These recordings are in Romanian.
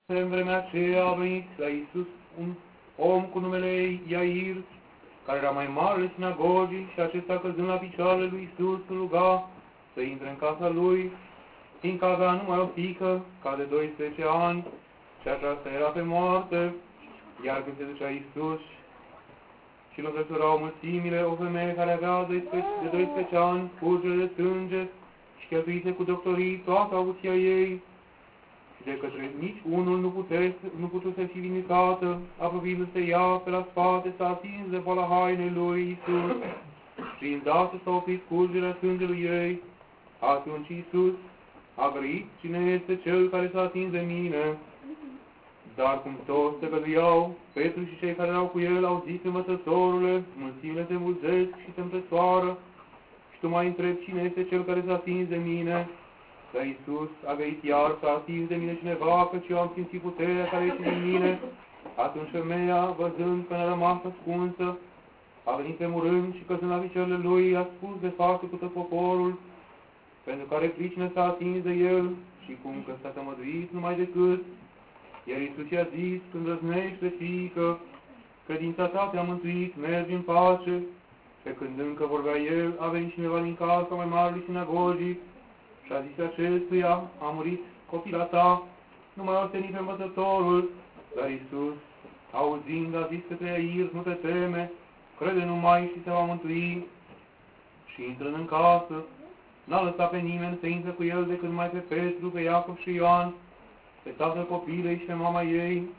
În vremea aceea a venit la Iisus un om cu numele Iair, care era mai mare sinagogii, și acesta, căzând la picioarele lui Iisus, îl ruga să intre în casa lui, fiindcă avea numai o fiică, ca de 12 ani, și aceasta era pe moarte. Iar când se ducea Iisus și îl învățurau mulțimile, o femeie care avea de 12 ani, purgere de sânge și cheltuise cu doctorii toată avuția ei, și de către nici unul nu putuse fi vindecată, apropiindu-se ea pe la spate, s-a atins de boala hainei lui Iisus, și îndată s-a oprit curgerea sângelui ei. Atunci Iisus a grăit: cine este cel care s-a atins de mine? Dar cum toți se găduiau, Petru și cei care erau cu el au zis: Învățătorule, mulțimile te mulțesc și te împresoară, și tu mai întrebi cine este cel care s-a atins de mine? Dar Iisus a grăit iar: s-a atins de mine cineva, căci eu am simțit puterea care ieși din mine. Atunci femeia, văzând că n-a rămas ascunsă, a venit tremurând și, căzând la picioarele lui, a spus de fapt cu tot poporul pentru care pricină s-a atins de el și cum că s-a tămăduit numai decât. Iar Iisus i-a zis: îndrăznește, fiică, credința ta te-a mântuit, mergi în pace. Pe când încă vorbea el, a venit cineva din casa mai marelui sinagogii și a zis acestuia: a murit copila ta, nu mai osteni pe învățătorul. Dar Iisus, auzind, a zis către Iair: nu te teme, crede numai și se va mântui. Și intrând în casă, n-a lăsat pe nimeni să intre cu el decât numai pe Petru, pe Iacov și Ioan, pe tatăl copilei și pe mama ei.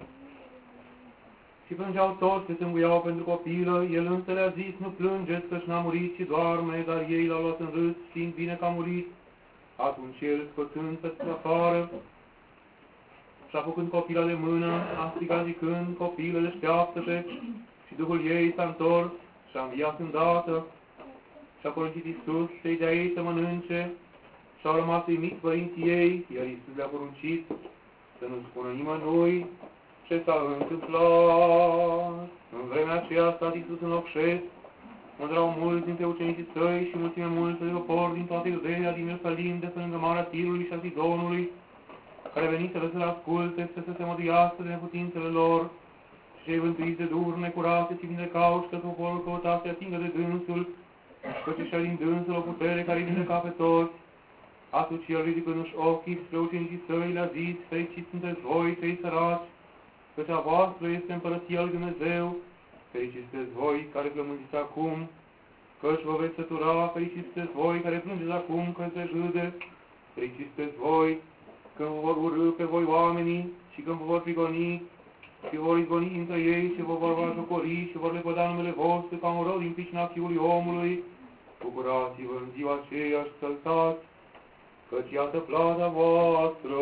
Și plângeau toți, se tânguiau pentru copilă. El însă le-a zis: nu plângeți, căci n-a murit, ci doarme. Dar ei l-au luat în râs, știind bine că a murit. Atunci el, scoțând pe afară și apucând copila de mână, a strigat zicând: copilă, deșteaptă-te. Și duhul ei s-a întors și a înviat îndată. Și a poruncit Iisus cei de ei să mănânce. Și au rămas uimiți părinții ei, iar Iisus le-a poruncit să nu spună nimănui ce s-a întâmplat. În vremea aceea a stat Iisus în loc șes, unde erau mulți dintre ucenicii săi și mulțime multă de popor din toată Iudeea, din Ierusalim, de pe lângă Marea Tirului și a Sidonului, care veniseră să le asculte, să se măduiască de neputințele lor. Și cei vântuiți de duhuri necurate se vindecau și că poporul căuta să atingă de dânsul, căci și-a din dânsul o putere care îi vindeca pe toți. Atunci el, ridicându-și ochii spre ucenicii săi, le-a zis: fericiți sunteți voi, cei săraci, căci a voastră este împărăția lui Dumnezeu. Fericiți sunteți voi care plămânziți acum, căci vă veți sătura. Fericiți sunteți voi care plângeți acum, că se râde. Fericiți sunteți voi când vă vor urâ pe voi oamenii și când vă vor prigoni și vor izgoni între ei și vă vor jocori și vor lepăda numele vostru ca un rău din pricina Fiului omului. Bucurați-vă în ziua aceea și săltați, căci iată plata voastră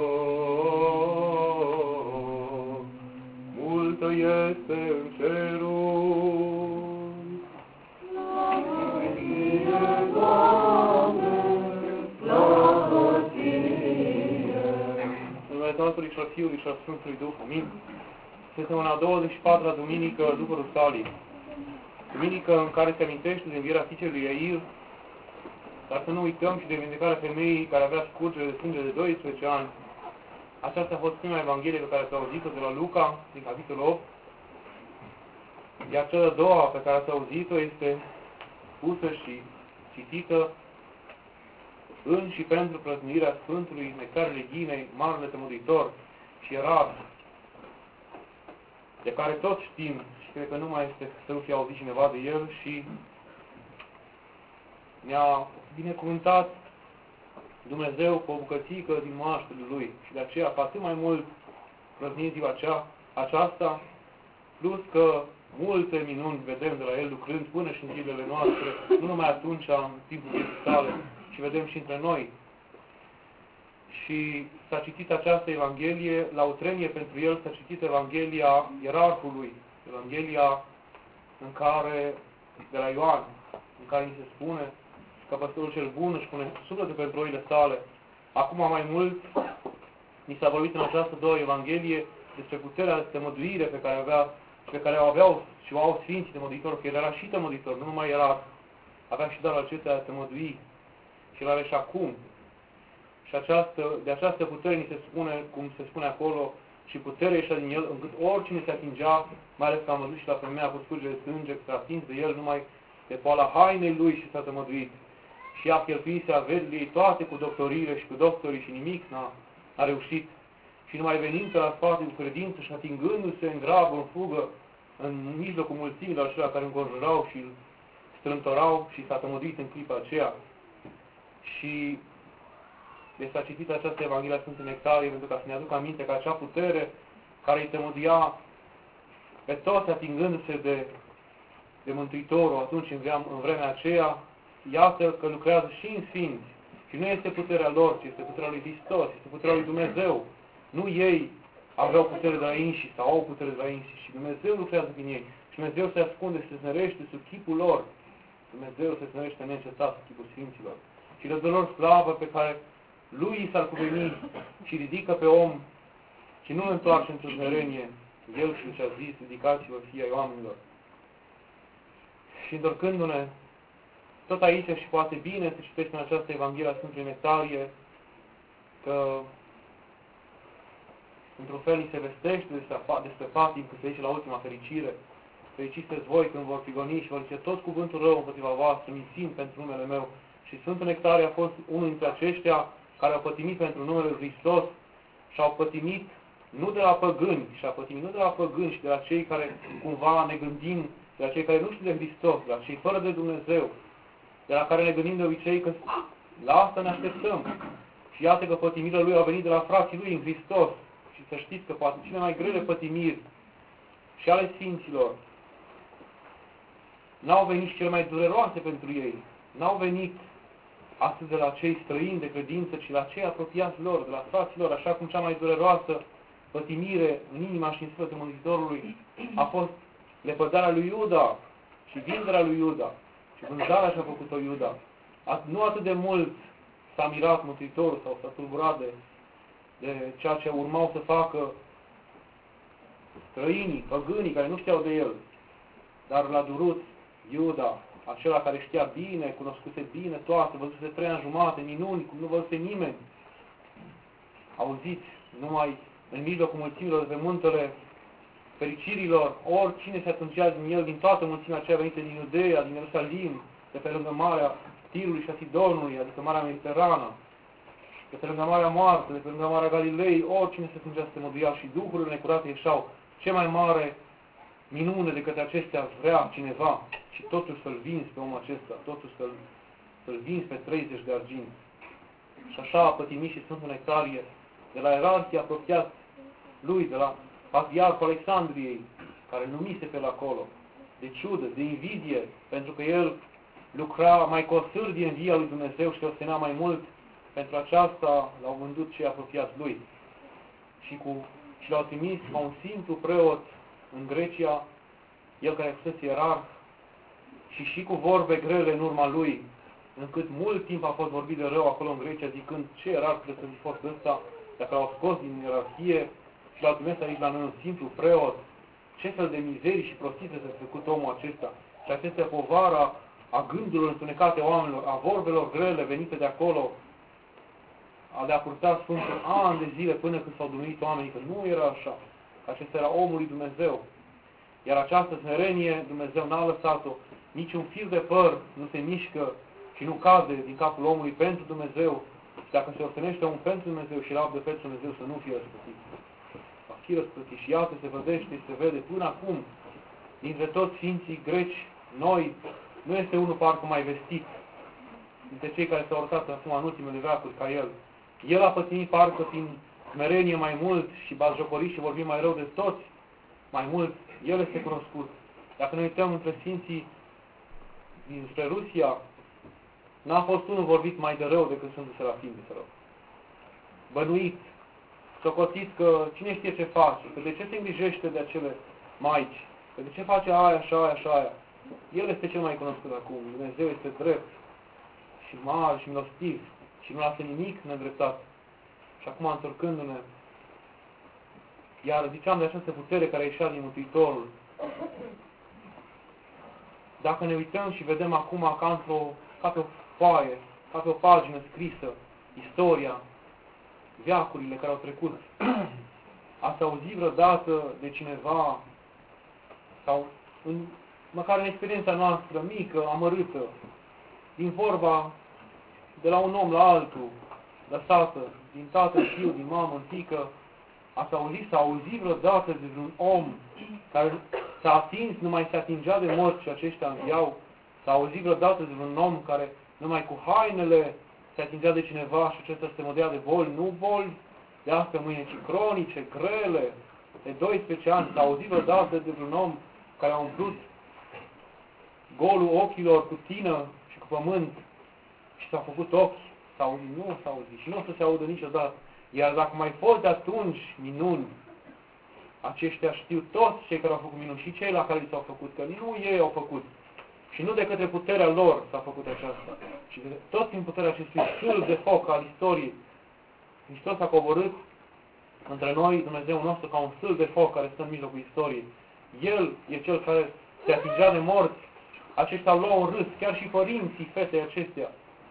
multă este în ceruri. Slavă Ție, Doamne, slavă Ție! În numele Tatălui și al Fiului și al Sfântului Duh, amin. Suntem în a 24-a duminică după Rusalii. Duminică în care se amintește de învierea fiicei lui Iair, dar să nu uităm și de vindecarea femeii care avea scurgere de sânge de 12 ani. Aceasta a fost prima Evanghelie pe care s-a auzit-o de la Luca, din capitolul 8. Iar cea de-a doua pe care s-a auzit-o este pusă și citită în și pentru prăznuirea Sfântului Nectar Reghinei, Marele Tămăduitor și Erar, de care toți știm și cred că nu mai este să nu fie auzit cineva de el, și ne-a binecuvântat Dumnezeu cu o bucățică din moaștele Lui. Și de aceea, cu atât mai mult prăznim ziua aceasta, plus că multe minuni vedem de la El lucrând până și în zilele noastre, nu numai atunci, în timpul vieții sale, ci vedem și între noi. Și s-a citit această Evanghelie, la utrenie pentru el s-a citit Evanghelia Ierarhului, Evanghelia în care, de la Ioan, în care ni se spune că păstorul cel bun își pune sufletul pentru oile sale. Acum mai mult, ni s-a vorbit în această două Evanghelie despre puterea de tămăduire pe care o aveau și o au Sfinții Tămăduitori, că el era și tămăduitor, nu numai era, avea și darul acesta de a tămădui și el are și acum. Și Și de această putere ni se spune, cum se spune acolo, și puterea ieșea din el, încât oricine se atingea, mai ales că am văzut și la femeia cu scurge de sânge, că s-a atins de el numai de poala hainei lui și s-a tămăduit. Și a cheltuise averile ei toate cu doctorile și cu doctorii și nimic n-a reușit. Și numai venind pe la spate cu credință și atingându-se în grabă, în fugă, în mijlocul mulțimilor acelea care înconjurau și îl strâmtorau și s-a tămăduit în clipa aceea. Și deci s-a citit această Evanghelie a Sfântului Nectarie pentru ca să ne aducă aminte că acea putere care îi tămăduia pe toți atingându-se de Mântuitorul atunci în vremea aceea, iată că lucrează și în sfinți. Și nu este puterea lor, ci este puterea lui Hristos, este puterea lui Dumnezeu. Nu ei aveau putere de la înșiși sau au putere de la înșiși, și Dumnezeu lucrează din ei. Și Dumnezeu se ascunde și se smerește sub chipul lor. Dumnezeu se smerește neîncetat sub chipul sfinților. Și le dă lor slavă pe care lui s-ar cuveni și ridică pe om și nu îl întoarce într-o smerenie. El și-a zis, ridicați-vă fii ai oamenilor. Și întorcându-ne, tot aici și poate bine se citește în această Evanghelie a Sfântului Nectarie că într-un fel ni se vestește despre patim, că se zice la ultima fericire. Fericiți voi când vor prigoni și vor zice tot cuvântul rău împotriva voastră, mințind pentru numele meu. Și Sfântul Nectarie a fost unul dintre aceștia care au pătimit pentru numele Lui Hristos și au pătimit nu de la păgâni, și a pătimit nu de la păgâni și de la cei care cumva ne gândim, de la cei care nu știu de Hristos, de la cei fără de Dumnezeu, de la care ne gândim de obicei că la asta ne așteptăm. Și iată că pătimirile Lui au venit de la frații Lui în Hristos. Și să știți că poate cele mai grele pătimiri și ale Sfinților n-au venit și cele mai dureroase pentru ei. N-au venit astăzi de la cei străini de credință, ci la cei apropiați lor, de la frații lor, așa cum cea mai dureroasă pătimire în inima și în sufletul Mântuitorului a fost lepădarea lui Iuda și vinderea lui Iuda și vânzarea și-a făcut-o Iuda. Nu atât de mult s-a mirat Mântuitorul sau s-a tulburat de ceea ce urmau să facă străinii, păgânii, care nu știau de el, dar l-a durut Iuda, acela care știa bine, cunoscuse bine toate, văzuse 3 ani jumate, minuni, cum nu văzuse nimeni. Auziți, numai în mijlocul mulțimilor de pe muntele fericirilor, oricine se atunțea din el, din toată mulțimea aceea venită din Iudeea, din Ierusalim, de pe lângă Marea Tirului și a Sidonului, adică Marea Mediterană, de pe lângă Marea Moartă, de pe lângă Marea Galilei, oricine se atunțea să se măduia și duhurile necurate ieșeau. Ce mai mare minune decât acestea vrea cineva și totuși să-l vinzi pe omul acesta, totuși să-l vinzi pe 30 de argint. Și așa a pătimit și Sfântul Nectarie de la ierarhia apropiat lui, de la Patriarhul Alexandriei, care numise pe acolo, de ciudă, de invidie, pentru că el lucra mai cu o sârdie în via lui Dumnezeu și ostenea mai mult. Pentru aceasta l-au vândut cei apropiați lui și l-au trimis ca un simplu preot în Grecia, el care fusese ierarh, și cu vorbe grele în urma lui, încât mult timp a fost vorbit de rău acolo în Grecia, zicând ce ierarh trebuie să fi fost ăsta, dacă l-au scos din ierarhie și l-au trimis aici la noi un simplu preot, ce fel de mizerii și prostite s-a făcut omul acesta. Și acestea povara a gândurilor întunecate oamenilor, a vorbelor grele venite de acolo, le-a purtat Sfântul ani de zile până când s-au dumirit oamenii, că nu era așa, că acesta era omul lui Dumnezeu. Iar această smerenie Dumnezeu n-a lăsat-o, niciun fir de păr nu se mișcă și nu cade din capul omului pentru Dumnezeu. Și dacă se ostenește omul pentru Dumnezeu și rabdă pentru Dumnezeu, să nu fie răspătit. Va fi răspătit. Și iată se vedește și se vede până acum, dintre toți Sfinții greci, noi, nu este unul parcă mai vestit dintre cei care s-au arătat acum în ultimele veacuri ca el. El a pătimit parcă prin smerenie mai mult și batjocorit și vorbim mai rău de toți, mai mult, el este cunoscut. Dacă ne uităm între Sfinții dinspre Rusia, n-a fost unul vorbit mai de rău decât Sfântul Serafim de Sărău. Bănuit, socotit că cine știe ce face, că de ce se îngrijește de acele maici, că de ce face aia și aia și aia. El este cel mai cunoscut acum. Dumnezeu este drept și mare și milostiv și nu lasă nimic nedreptat. Și acum, întorcându-ne, iar ziceam de această putere care ieșea din Mântuitorul. Dacă ne uităm și vedem acum ca pe o foaie, ca pe o pagină scrisă, istoria, veacurile care au trecut, ați auzit vreodată de cineva, sau măcar în experiența noastră mică, amărâtă, din vorba de la un om la altul, lăsată, din tată în fiu, din mamă în fiică, s-a auzit vreodată de un om care s-a atins, nu mai se atingea de morți și aceștia înviau? S-a auzit vreodată de un om care numai cu hainele se atingea de cineva și acesta se mădea de boli, nu boli de astea mâine, ci cronice, grele, de 12 ani? S-a auzit vreodată de un om care a umplut golul ochilor cu tină și cu pământ și s-a făcut ochi? S-a auzit? Nu s-a auzit și nu o să se audă niciodată. Iar dacă mai fost de atunci minuni, aceștia știu toți cei care au făcut minuni și cei la care li s-au făcut, că nu ei au făcut. Și nu de către puterea lor s-a făcut aceasta, ci tot din puterea acestui sâl de foc al istoriei. Hristos a coborât între noi, Dumnezeu nostru, ca un sâl de foc care stă în mijlocul istoriei. El e Cel care se atingea de morți. Aceștia luau un râs, chiar și părinții fetei acestea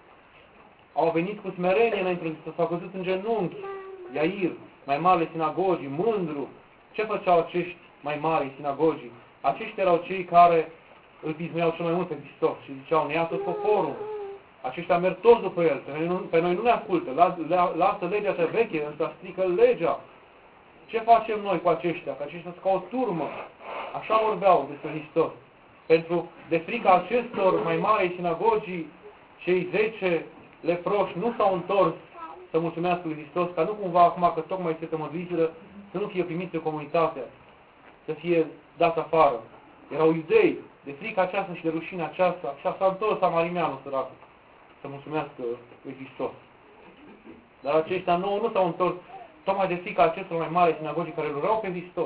au venit cu smerenie înainte de s-au căzut în genunchi. Iair, mai marele sinagogii, mândru. Ce făceau acești mai mari sinagogii? Aceștia erau cei care îl pismuiau cel mai mult pe Hristos și ziceau, ne ia tot poporul. Aceștia merg toți după el, pe noi nu ne ascultă, lasă legea cea veche, ăsta strică legea. Ce facem noi cu aceștia? Că aceștia sunt ca o turmă. Așa vorbeau despre Hristos. Pentru de frica acestor mai mari sinagogii, cei 10 leproși nu s-au întors să mulțumească lui Hristos, ca nu cumva acum că tocmai se tămăduiseră, să nu fie primiți de comunitatea, să fie dat afară. Erau iudei, de frica aceasta și de rușinea aceasta, și s-a întors samarimianul săracul să mulțumească lui Hristos. Dar aceștia nu s-au întors tocmai de frica acestor mai mari sinagogii care îl urau pe Hristos.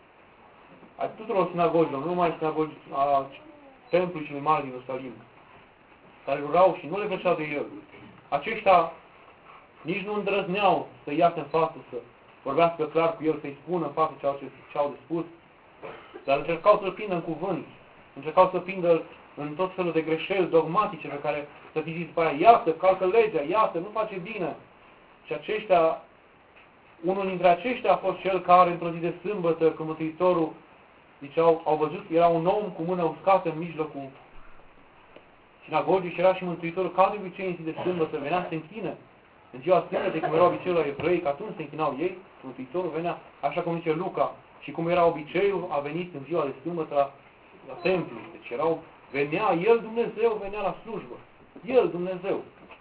Ai tuturor sinagogilor, nu numai sinagogii a templului cel mare din Ierusalim, care îl urau și nu le făceau de el. Aceștia nici nu îndrăzneau să iasă în față, să vorbească clar cu el, să-i spună în față ce au de spus, dar încercau să-l prindă în cuvânt, încercau să-l prindă în tot felul de greșeli dogmatice pe care să fi zis după aia, iată, calcă legea, iată, nu face bine. Și aceștia, unul dintre aceștia a fost cel care, într-o zi de sâmbătă, când Mântuitorul, ziceau, au văzut, era un om cu mână uscată în mijlocul sinagogii și era și Mântuitorul, ca de obicei în zi de sâmbătă, venea să se închină. În ziua sâmbătă, cum era obiceiul la evrei, că atunci se închinau ei, Mântuitorul venea, așa cum zice Luca, și cum era obiceiul, a venit în ziua de sâmbătă la templu. Deci venea El, Dumnezeu, venea la slujbă. El, Dumnezeu.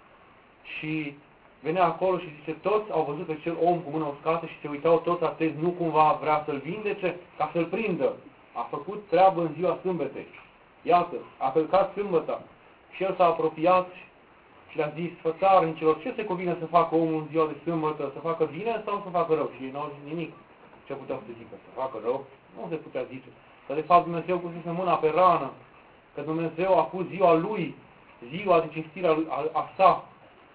Și venea acolo și zice, toți au văzut pe cel om cu mână uscată și se uitau toți atenți, nu cumva vrea să-l vindece, ca să-l prindă. A făcut treabă în ziua sâmbetei. Iată, a călcat sâmbăta. Și el s-a apropiat și le-a zis, fățarnicilor, ce se cuvine să facă omul în ziua de sâmbătă? Să facă bine sau să facă rău? Și ei n-au zis nimic. Ce puteau să zică? Să facă rău? Nu se putea zice. Că de fapt Dumnezeu pusese mâna pe rană, că Dumnezeu a pus ziua Lui, ziua de cinstire a sa,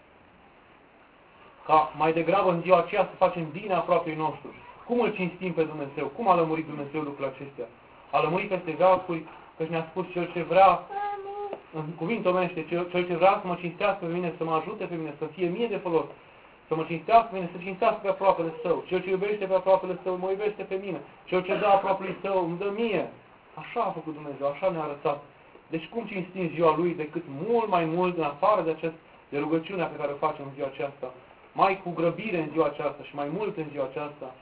ca mai degrabă în ziua aceea să facem bine aproapei nostru. Cum îl cinstim pe Dumnezeu? Cum a lămurit Dumnezeu lucrurile acestea? A lămurit peste veacuri, că ne-a spus cel ce vrea, în cuvinte omenește, cel ce vrea să mă cinstească pe mine, să mă ajute pe mine, să fie mie de folos, să mă cinstească pe mine, să cinstească pe aproapele său. Cel ce iubește pe aproapele său, mă iubește pe mine. Cel ce dă aproapele său, îmi dă mie. Așa a făcut Dumnezeu, așa ne-a arătat. Deci cum cinstim ziua Lui decât mult mai mult, în afară de rugăciunea pe care o facem în ziua aceasta, mai cu grăbire în ziua aceasta și mai mult în ziua aceasta,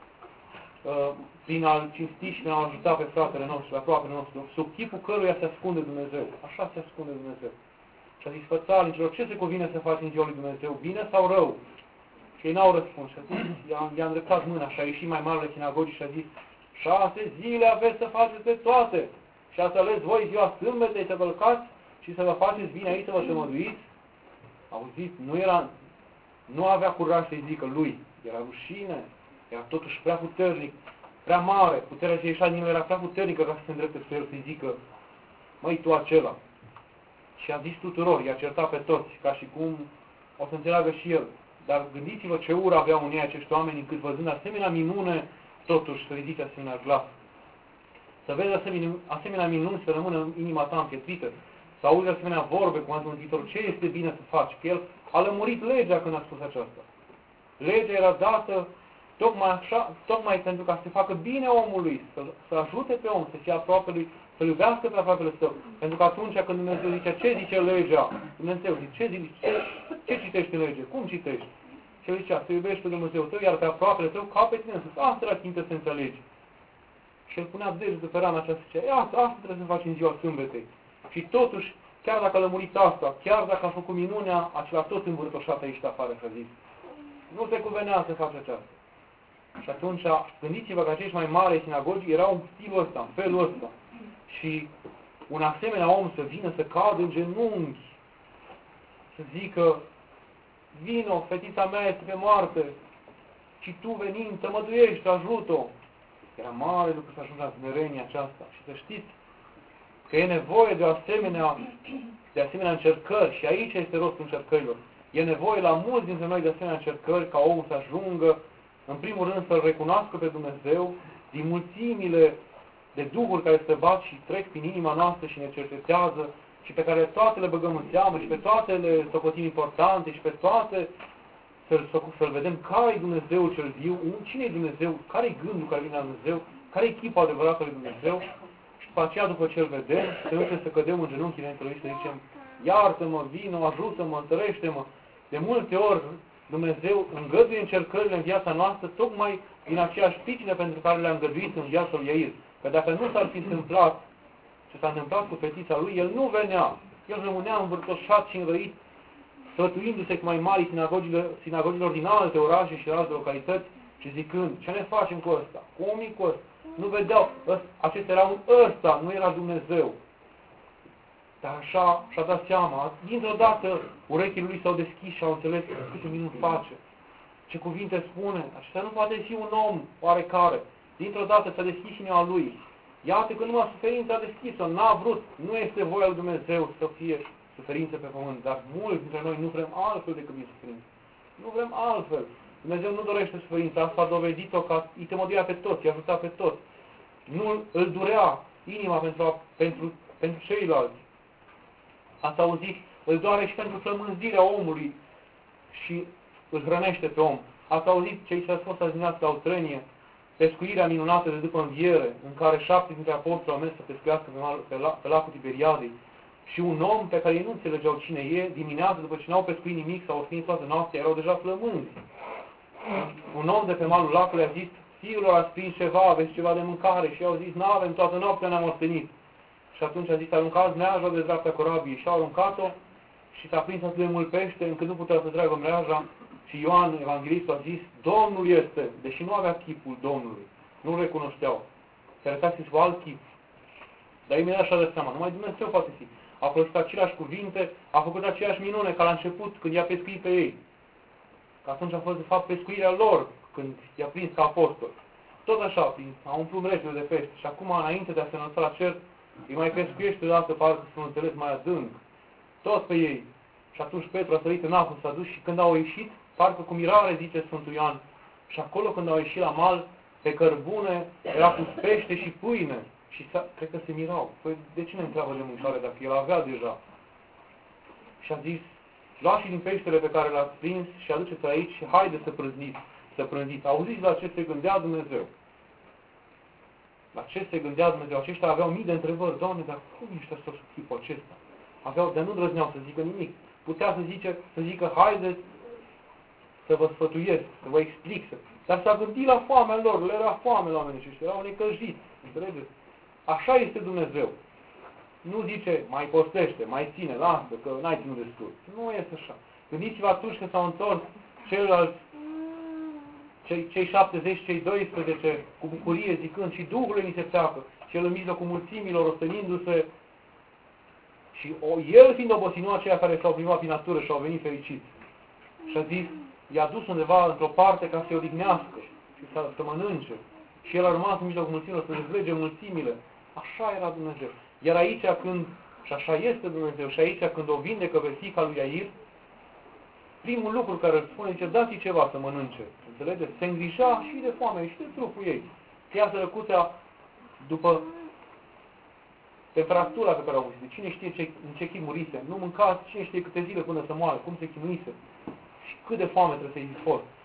prin a-L cinsti și prin a-L ajuta pe fratele nostru, pe aproapele nostru, sub chipul căruia se ascunde Dumnezeu. Așa se ascunde Dumnezeu. Și a zis, fățarnicilor, ce se cuvine să faci în ziua lui Dumnezeu, bine sau rău? Și ei n-au răspuns. Și i-a îndreptat mâna și a ieșit mai marele sinagogii și a zis, 6 zile aveți să faceți pe toate. Și ați ales voi ziua sâmbetei să călcați și să vă faceți bine aici, să vă tămăduiți. Auziți, nu avea curaj să-i zică lui. Era rușine, era totuși prea puternic, prea mare. Puterea ce ieșea din el era prea puternică ca să se îndrepte spre el, să-i zică, măi, tu acela. Și a zis tuturor, i-a certat pe toți, ca și cum o să înțeleagă și el. Dar gândiți-vă ce ură aveau în ei acești oameni, încât văzând asemenea minune, totuși să ridice asemenea glas. Să vezi asemenea minuni, să rămână în inima ta împietrită, să auzi asemenea vorbe, cum a zis Mântuitorul, ce este bine să faci? Că el a lămurit legea când a spus aceasta. Legea era dată tocmai așa, tocmai pentru ca să facă bine omului, să ajute pe om, să fie aproape lui, să-l iubească pe aproapele său. Pentru că atunci când Dumnezeu zice, ce zice legea? Dumnezeu zice, ce citești în lege? Cum citești? Și el zicea, să iubești pe Dumnezeu tău, iar pe aproapele tău ca pe tine însuți. Asta era chintesența legii. Și el punea degetul pe rana aceasta și zicea, asta trebuie să faci în ziua sâmbetei. Și totuși, chiar dacă a lămurit asta, chiar dacă a făcut minunea, acela tot învârtoșat aici afară, și a zis, nu te cuvenea să faci aceasta. Și atunci, gândiți-vă că acești mai mari sinagogii erau în stilul ăsta, în felul ăsta. Și un asemenea om să vină să cadă în genunchi, să zică, vino, fetița mea este pe moarte, și tu venind, tămăduiești, ajută-o. Era mare lucru să ajungă la smerenia aceasta. Și să știți că e nevoie de asemenea încercări. Și aici este rostul încercărilor. E nevoie la mulți dintre noi de asemenea încercări ca omul să ajungă, în primul rând, să-L recunoască pe Dumnezeu din mulțimile de duhuri care se bat și trec prin inima noastră și ne cercetează și pe care toate le băgăm în seamă și pe toate le socotim importante și pe toate să-L vedem care e Dumnezeu cel viu, cine e Dumnezeu, care e gândul care vine la Dumnezeu, care e chipul adevărat al lui Dumnezeu și după aceea, după ce îl vedem, să nu să cădem în genunchi înainte lui, să zicem, iartă-mă, vino, ajută-mă, întărește-mă. De multe ori Dumnezeu îngăduie încercările în viața noastră tocmai din aceeași pricină pentru care le-a îngăduit în viața lui Iair. Că dacă nu s-ar fi întâmplat ce s-a întâmplat cu fetița lui, el nu venea. El rămânea învârtoșat și înrăit, sfătuindu-se cu mai mari sinagogilor din alte orașe și alte localități și zicând, ce ne facem cu ăsta? Cum e cu ăsta? Nu vedeau, acesta era un ăsta, nu era Dumnezeu. Dar așa și-a dat seama, dintr-o dată urechile lui s-au deschis și au înțeles câte minuni face, ce cuvinte spune, acesta nu poate fi un om oarecare. Dintr-o dată s-a deschis inima lui. Iată că numai suferința a deschis-o, n-a vrut, nu este voia lui Dumnezeu să fie suferință pe pământ, dar mulți dintre noi nu vrem altfel decât din suferință. Nu vrem altfel. Dumnezeu nu dorește suferința, asta a dovedit-o că îi tămăduia pe toți, i-a ajutat pe toți. Nu îl durea inima pentru ceilalți. Ați auzit, îl doare și pentru flămânzirea omului și îl hrănește pe om. Ați auzit ce i s-a spus azi dimineață la Utrenie, pescuirea minunată de după înviere, în care 7 dintre apostoli au mers să pescuiască pe lacul Tiberiadei. Și un om pe care ei nu înțelegeau cine e, dimineața, după ce n-au pescuit nimic, s-au ostinit toată noaptea, erau deja flămânzi. Un om de pe malul lacului a zis, fiilor, ați prins ceva, aveți ceva de mâncare? Și au zis, n-avem, toată noaptea ne-am ostenit. Și atunci a zis, aruncați mreaja de dreapta corabiei. Și au aruncat-o și s-a prins atât de mult pește, încât nu putea să tragă mreaja. Și Ioan, evanghelistul, a zis, Domnul este, deși nu avea chipul Domnului. Nu-l recunoșteau. Se arătase cu alt chip. Dar imediat și-a dat seama, numai Dumnezeu poate fi. A folosit aceleași cuvinte, a făcut aceeași minune ca la început, când i-a pescuit pe ei. Că atunci a fost, de fapt, pescuirea lor, când i-a prins ca apostol. Tot așa, a umplut mreșele de pește. Și acum, înainte de a se înălța la cer, îi mai pescuiește odată, parcă să nu înțeles mai adânc. Tot pe ei. Și atunci Petru a sărit în apă, s-a dus și când au ieșit, parcă cu mirare, zice Sfântul Ioan, și acolo când au ieșit la mal, pe cărbune, era pus pește și pâine. Și cred că se mirau. Păi de ce ne întreabă de mâncare dacă el avea deja? Și a zis, luați și din peștele pe care l-ați prins și aduceți aici și haide să prânziți. Auziți la ce se gândea Dumnezeu? La ce se gândea Dumnezeu? Aceștia aveau mii de întrebări. Doamne, dar cum ești asta sub chipul acesta? Dar nu drăzneau să zică nimic. Putea să zică, haideți să vă sfătuiesc, să vă explic. Dar s-a gândit la foamea lor, le era foame la oamenii aceștia, erau necăjiți. Înțelegeți? Așa este Dumnezeu. Nu zice, mai postește, mai ține, lasă, că n-ai ținut destul. Nu este așa. Gândiți-vă atunci când s-au întors ceilalți, cei 70, cei 12, cu bucurie zicând, și Duhul mi se pleacă, și el în mijlocul mulțimilor, ostenindu-se, și el fiind obosit, nu aceia care s-au primat prin natură și au venit fericiți. Și a zis, i-a dus undeva într-o parte ca să se odihnească și să mănânce. Și el a rămas în mijlocul mulțimilor să dezlege mulțimile. Așa era Dumnezeu. Iar aici când, și așa este Dumnezeu, și aici când o vindecă pe fiica lui Iair, primul lucru care îl spune, zice, dați-i ceva să mănânce. Înțelegeți? Se îngrija și de foame și de trupul ei. Ea sărăcuța după temperatura pe care au murit. Cine știe în ce chip murise? Nu mâncați, cine știe câte zile până să moară, cum se chinuise și cât de foame trebuie să-i fi fost.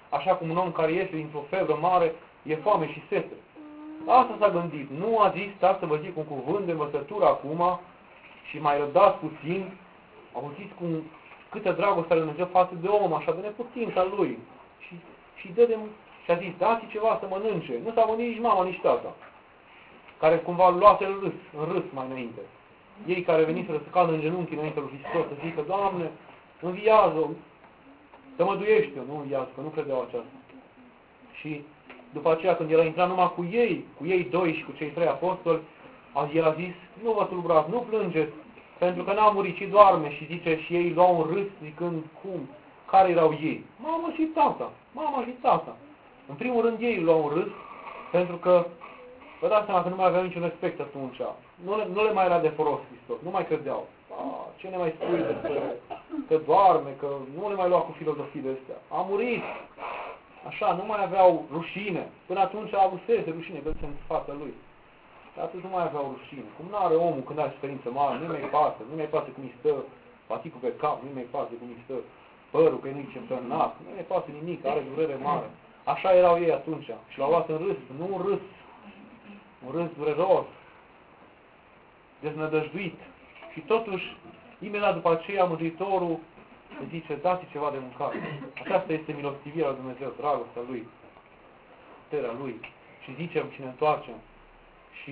așa cum un om care iese dintr-o febră mare, e foame și sete. Asta s-a gândit. Nu a zis, stați să vă zic un cuvânt de învățătură acum și mai răbdați puțin. Auziți câtă dragoste are Dumnezeu față de om, așa de neputința lui. Și a zis, dați ceva să mănânce. Nu s-a gândit nici mama, nici tata, care cumva luase în râs mai înainte. Ei care veniseră să cadă în genunchi înainte lui Hristos, să zică, Doamne, înviază, tămăduiește-o, nu înviază, că nu credeau aceasta. Și după aceea, când el a intrat numai cu ei doi și cu cei 3 apostoli, el a zis, nu vă tulburați, nu plângeți, pentru că n-a murit, ci doarme. Și zice, și ei luau un râs zicând, cum? Care erau ei? Mama și tata. În primul rând ei luau un râs, pentru că vă dați seama că nu mai aveau niciun respect atunci. Nu le mai era de folos Hristos, nu mai credeau. Ce ne mai spui despre că doarme, că nu le mai lua cu filozofii de astea. A murit. Așa, nu mai aveau rușine. Până atunci a avusese rușine, că în fața lui. Dar atunci nu mai aveau rușine. Cum nu are omul când are suferință mare, nu mai pasă, nu mai pasă cum îi stă paticul pe cap, nu mai pasă cum îi stă părul, că nu-i ce pe nas, nu mai pasă nimic, are durere mare. Așa erau ei atunci. Și l-au luat în râs, nu un râs dureros, deznădăjduit. Și totuși, imediat după aceea, Mântuitorul îi zice, dați ceva de mâncare. Aceasta este milostivirea lui Dumnezeu, dragostea Lui, puterea Lui. Și zicem și ne întoarcem. Și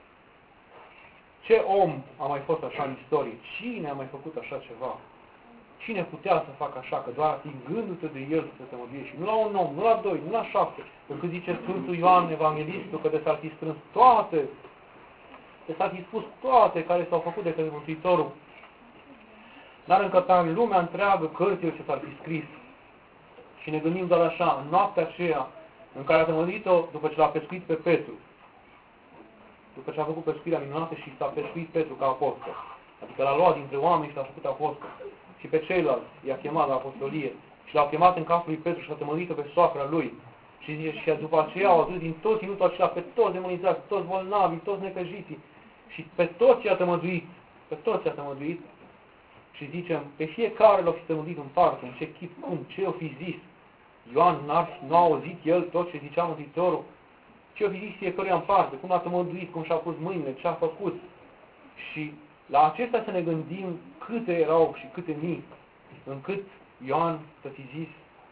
ce om a mai fost așa în istorie? Cine a mai făcut așa ceva? Cine putea să facă așa? Că doar atingându-te de el să te măduiești. Nu la un om, nu la 2, nu la 7. Încât zice Sfântul Ioan Evanghelistul că de s-ar fi strâns toate, de s-ar fi spus toate care s-au făcut de către Mântuitorul. N-ar încăpea în lumea întreagă cărțile ce s-ar fi scris. Și ne gândim doar așa, în noaptea aceea în care a tămăduit-o după ce l-a pescuit pe Petru. După ce a făcut pescuirea minunată și s-a pescuit Petru ca apostol. Adică l-a luat dintre oameni și l-a făcut apostol. Și pe ceilalți i-a chemat la apostolie. Și l-au chemat în capul lui Petru și a tămăduit-o pe soacra lui. Și zice, și după aceea au adus din tot ținutul acela pe toți demonizați, toți bolnavii, toți necăjiții. Și pe toți i-a tămăduit. Pe toți i-a tămăduit. Și zicem, pe fiecare l-au fi tămăduit în parte, în ce chip, cum, ce o fi zis. Ioan nu a auzit el tot ce zicea Mântuitorul. Ce o fi zis fiecăruia în parte, cum a tămăduit, cum și-a pus mâinile, ce a făcut. Și la acesta să ne gândim câte erau și câte mii, încât Ioan să fi zis,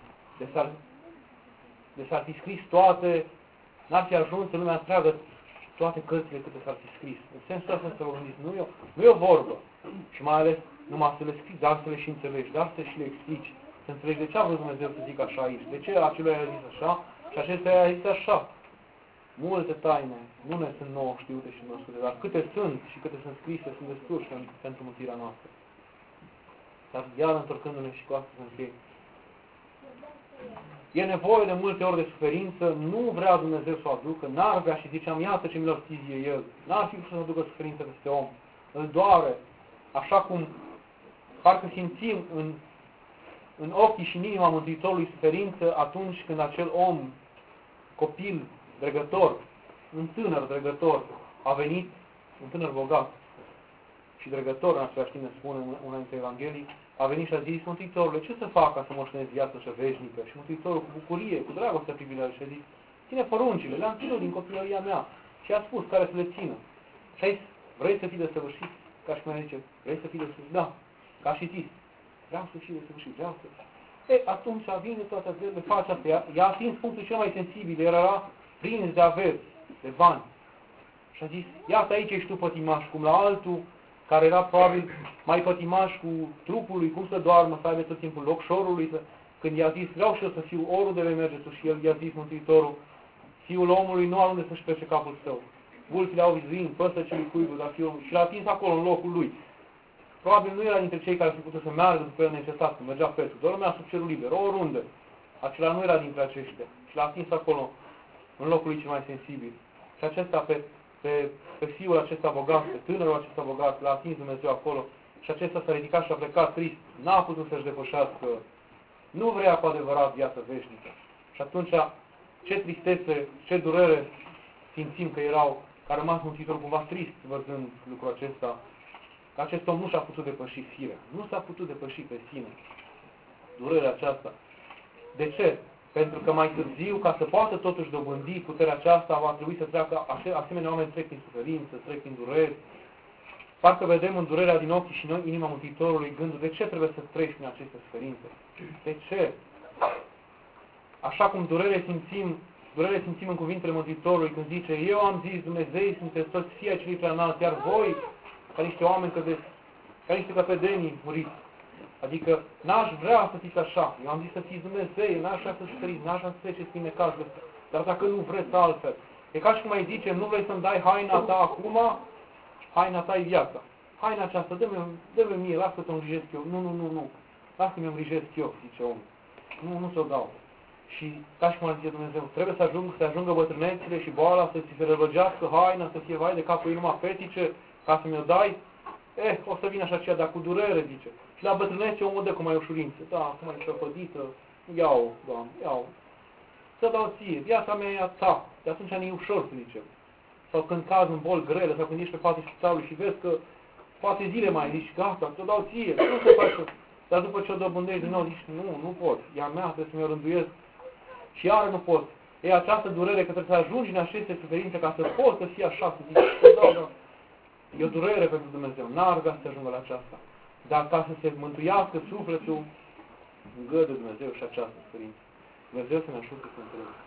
de s-ar fi scris toate, n-ar fi ajuns în lumea întreagă toate cărțile câte s-ar fi scris. În sensul ăsta să vă gândiți, nu e o vorbă. Și mai ales numai să le scrii, dar să le și înțelegi, dar să și le explici. Să înțelegi de ce a vrut Dumnezeu să zic așa aici, de ce acelui a zis așa și acesta a zis așa. Multe taine nu ne sunt nouă știute și cunoscute, dar câte sunt și câte sunt scrise sunt destul pentru mântuirea noastră. Dar iar întorcându-ne și cu asta să închei. E nevoie de multe ori de suferință, nu vrea Dumnezeu să o aducă, n-ar vrea și ziceam, iată ce milostiv e El, n-ar fi vrut să aducă suferință peste om. Îl doare, așa cum parcă simțim în ochii și în inima Mântuitorului suferință atunci când acel om, copil, dregător, un tânăr dregător, a venit, un tânăr bogat și dregător, în același timp ne spune una dintre Evanghelii, a venit și a zis, Mântuitorule, ce să fac ca să moștenesc viața cea veșnică? Și Mântuitorul cu bucurie, cu dragoste privire la el și a zis, ține poruncile, le-am ținut din copilăria mea. Și a spus care să le țină. Și a zis, vrei să fii desăvârșit? Ca și cum zice, vrei să fii desăvârșit? Da. Ca și zis, vreau să fiu desăvârșit, vreau să... Atunci vine toate averile, face asta. I-a atins punctul cel mai sensibil, era prins de averi, de bani. Și a zis, iată aici ești tu pătimaș, cum la altul, care era probabil mai pătimaș cu trupul lui, cum să doarmă, să aibă tot timpul locșorului, când i-a zis, vreau și eu să fiu, oriunde vei merge tu, și el i-a zis Mântuitorul, Fiul omului nu are unde să-și plece capul său. Vulpile au vizuin, păsăcii cuibul, dar Fiul omului, și l-a atins acolo, în locul lui. Probabil nu era dintre cei care s-au putut să meargă după el necesar, când mergea Petru, doar lumea sub cerul liber, oriunde. Acela nu era dintre aceștia. Și l-a atins acolo, în locul lui cel mai sensibil. Și acesta pe fiul acesta bogat, pe tânărul acesta bogat, l-a atins Dumnezeu acolo și acesta s-a ridicat și a plecat trist. N-a putut să-și depășească. Nu vrea cu adevărat viața veșnică. Și atunci, ce tristețe, ce durere simțim că a rămas Mântuitorul cumva trist văzând lucrul acesta, că acest om nu și-a putut depăși firea. Nu s-a putut depăși pe sine. Durerea aceasta. De ce? Pentru că mai târziu, ca să poată totuși dobândi puterea aceasta, va trebui să treacă, asemenea oameni trec prin suferință, trec prin dureri. Parcă vedem în durerea din ochii și noi inima Mântuitorului gândul, de ce trebuie să treci prin aceste suferințe? De ce? Așa cum durere simțim în cuvintele Mântuitorului când zice, eu am zis, Dumnezei, sunteți toți fii ai celui preanalt, iar voi, ca niște oameni cădeți, ca niște căpedenii muriți. Adică n-aș vrea să fiți așa. Eu am zis să fiți Dumnezei, n-aș vrea să suferiți, n-aș vrea să treceți prin necazurile. Dar dacă nu vreți altfel. E ca și cum ai zice, nu vrei să-mi dai haina ta acum, haina ta e viața. Haina aceasta, dă-mi mie, lasă-te o îngrijesc eu. Nu. Lasă-mi îngrijesc eu, zice omul. Nu ți-o dau. Și ca și cum ar zice Dumnezeu, trebuie să ajungă bătrânețile și boala, să ți se rălăgească haina, să fie vai de capul ei numai fetice, ca să mi-o dai. O să vină așa aceea, dar cu durere, zice. Și la bătrânețe omul dă cu mai ușurință. Da, acum e prăpădită, iau, Doamne, iau. Să dau ție, viața mea e a ta. De atunci e ușor, să zicem. Sau când caz în boli grele, sau când ești pe patul spitalului și vezi că poate zile mai zici, gata, ți-o dau ție, nu se face. Dar după ce o dobândești din nou, zici, nu pot, e a mea, trebuie să mi-o rânduiesc. Și iară nu pot. E această durere că trebuie să ajungi în aceste suferințe ca să poți să fii așa, să zici, da. E o durere pentru Dumnezeu. N-ar vrea să ajungă la aceasta. Dar ca să se mântuiască sufletul, îngăduie Dumnezeu și această suferință. Dumnezeu să ne ajute să înțelegem.